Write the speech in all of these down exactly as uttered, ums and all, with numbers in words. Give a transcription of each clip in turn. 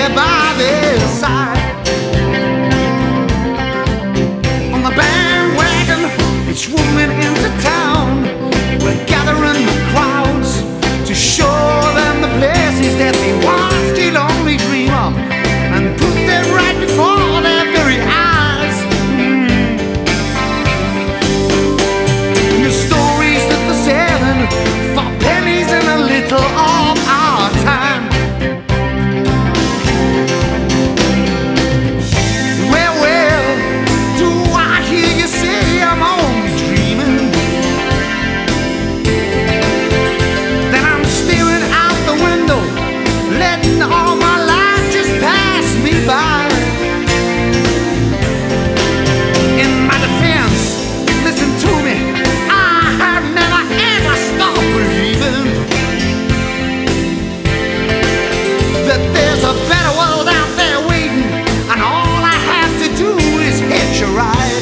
there by their side. On the bandwagon, each woman into town, we're gathering the crowds to show them the places that they once still only dream of, and put them right before their very eyes. Mm. And the stories that they're selling for pennies and a little of our time. Well, well, do I hear you say I'm only dreaming? Then I'm staring out the window, letting all my life just pass me by. In my defense, listen to me, I have never ever stopped believing that there's a better world out there waiting, and all I have to do is hitch a ride.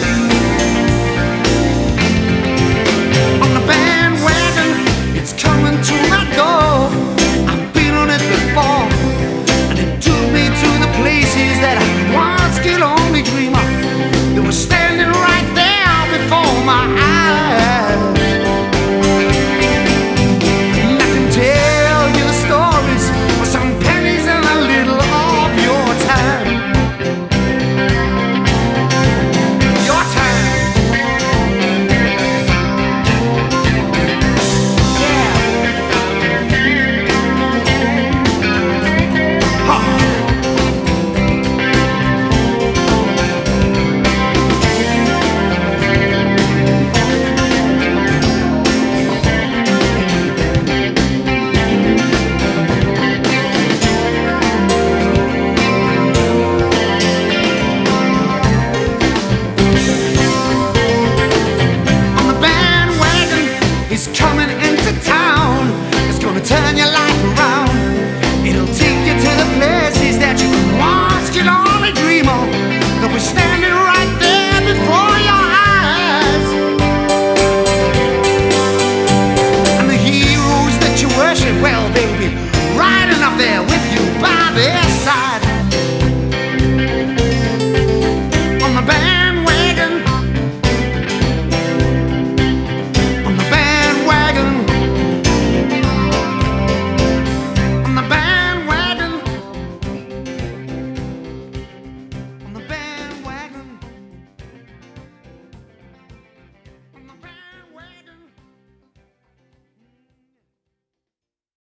On the bandwagon, it's coming to my door. I've been on it before, and it took me to the places that I once could only dream of. They were standing right there before my eyes. And I can tell you the stories for some pennies and a little of your time. Your time. Yeah. Huh. On the bandwagon, he's coming into town. It's gonna turn your life around. It'll take you to the places that you once could only dream of. They'll be standing right there before your eyes. And the heroes that you worship, well, they'll be riding up there with you by their side.